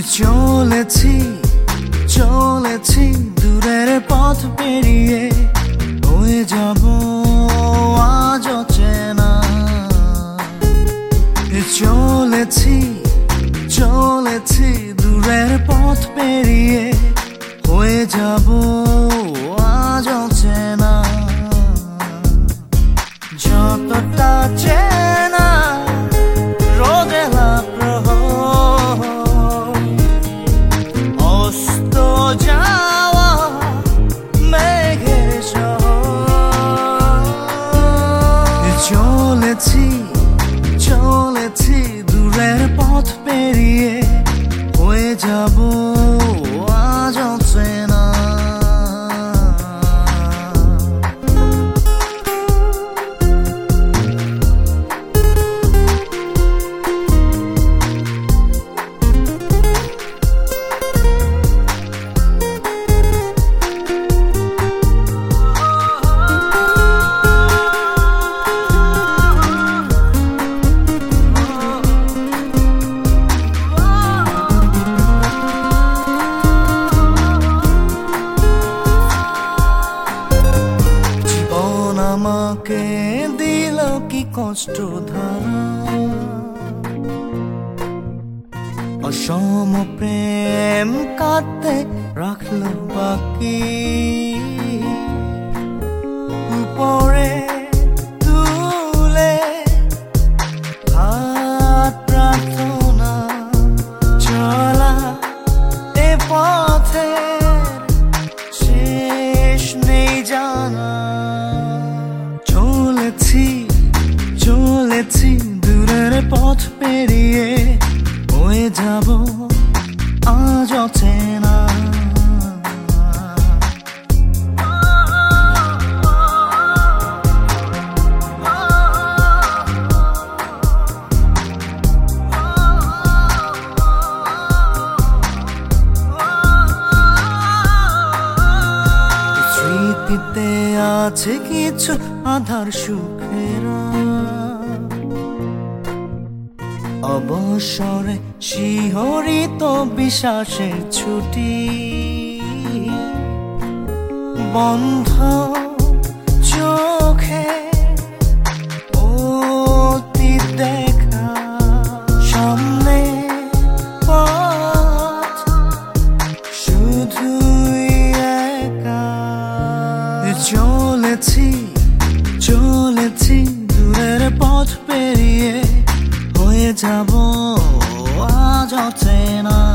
চলেছি চলেছি দূরের পথ পেরিয়ে, হয়ে যাব আজ অচেনা। চলেছি চলেছি দূরের পথ পেরিয়ে, হয়ে যাব আজ অচেনা। যতটা চেনা রোদেলা প্রহর, অস্ত যাওয়া মেঘের শহর। চলেছি চলেছি দূরের পথ পেরিয়ে, হয়ে যাব আজ অচেনা। আমাকে দিল কি কষ্ট ধারা, অসম প্রেম কাঁদতে রাখলো বাকি। উপরে তুলে হাত প্রার্থনা, চলা এ পথে শেষ নেই জানা। চলেছি চলেছি দূরের পথ পেরিয়ে, হয়ে যাব আজ অচেনা। স্মৃতিতে আছে কিছু আধার সুখেরা, অবসরে শিহরিত বিশ্বাসের ছুটি। বন্ধ চোখে অতীত দেখা, সামনে পথ শুধুই একা। চলেছি চলেছি দূরের পথ পেরিয়ে, হয়ে যাব আজ অচেনা।